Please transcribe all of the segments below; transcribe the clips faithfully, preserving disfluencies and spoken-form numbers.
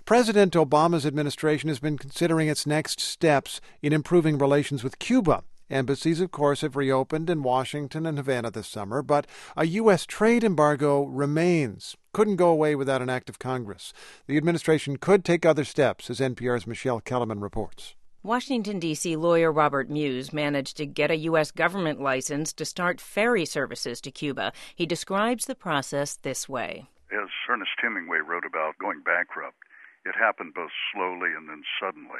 President Obama's administration has been considering its next steps in improving relations with Cuba. Embassies, of course, have reopened in Washington and Havana this summer, but a U S trade embargo remains. Couldn't go away without an act of Congress. The administration could take other steps, as N P R's Michelle Kellerman reports. Washington, D C lawyer Robert Muse managed to get a U S government license to start ferry services to Cuba. He describes the process this way. As Ernest Hemingway wrote about going bankrupt, it happened both slowly and then suddenly.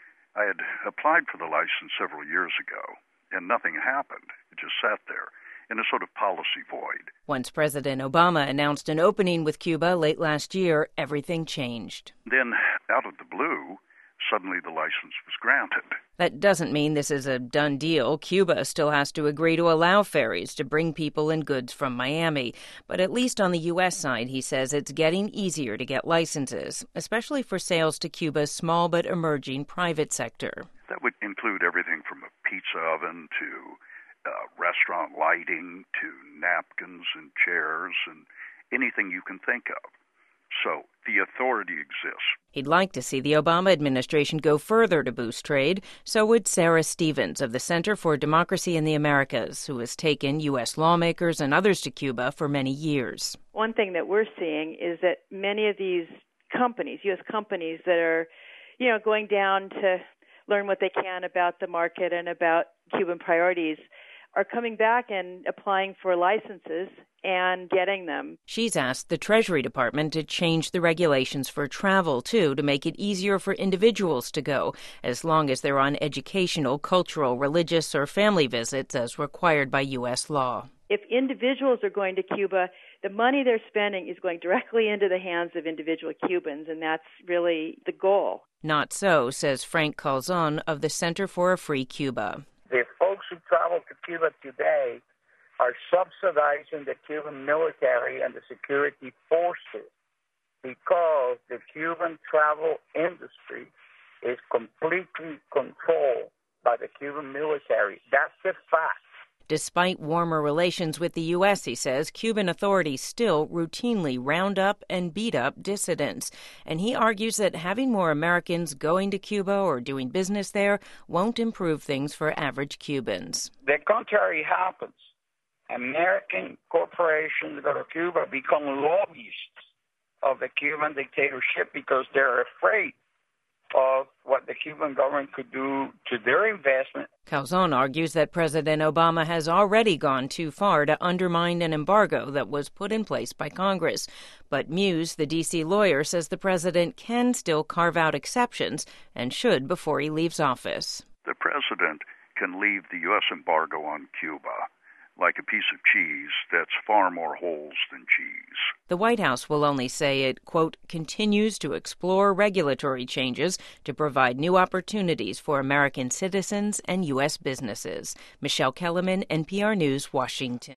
I had applied for the license several years ago, and nothing happened. It just sat there in a sort of policy void. Once President Obama announced an opening with Cuba late last year, everything changed. Then, out of the blue, suddenly the license was granted. That doesn't mean this is a done deal. Cuba still has to agree to allow ferries to bring people and goods from Miami. But at least on the U S side, he says it's getting easier to get licenses, especially for sales to Cuba's small but emerging private sector. That would include everything from a pizza oven to uh, restaurant lighting to napkins and chairs and anything you can think of. So the authority exists. He'd like to see the Obama administration go further to boost trade. So would Sarah Stevens of the Center for Democracy in the Americas, who has taken U S lawmakers and others to Cuba for many years. One thing that we're seeing is that many of these companies, U S companies that are, you know, going down to learn what they can about the market and about Cuban priorities, are coming back and applying for licenses and getting them. She's asked the Treasury Department to change the regulations for travel, too, to make it easier for individuals to go, as long as they're on educational, cultural, religious, or family visits as required by U S law. If individuals are going to Cuba, the money they're spending is going directly into the hands of individual Cubans, and that's really the goal. Not so, says Frank Calzon of the Center for a Free Cuba. The folks who travel to Cuba today are subsidizing the Cuban military and the security forces because the Cuban travel industry is completely controlled by the Cuban military. That's the fact. Despite warmer relations with the U S, he says, Cuban authorities still routinely round up and beat up dissidents. And he argues that having more Americans going to Cuba or doing business there won't improve things for average Cubans. The contrary happens. American corporations go to Cuba become lobbyists of the Cuban dictatorship because they're afraid of what the Cuban government could do to their investment. Calzon argues that President Obama has already gone too far to undermine an embargo that was put in place by Congress. But Muse, the D C lawyer, says the president can still carve out exceptions and should before he leaves office. The president can leave the U S embargo on Cuba like a piece of cheese that's far more holes than cheese. The White House will only say it, quote, continues to explore regulatory changes to provide new opportunities for American citizens and U S businesses. Michelle Kellerman, N P R News, Washington.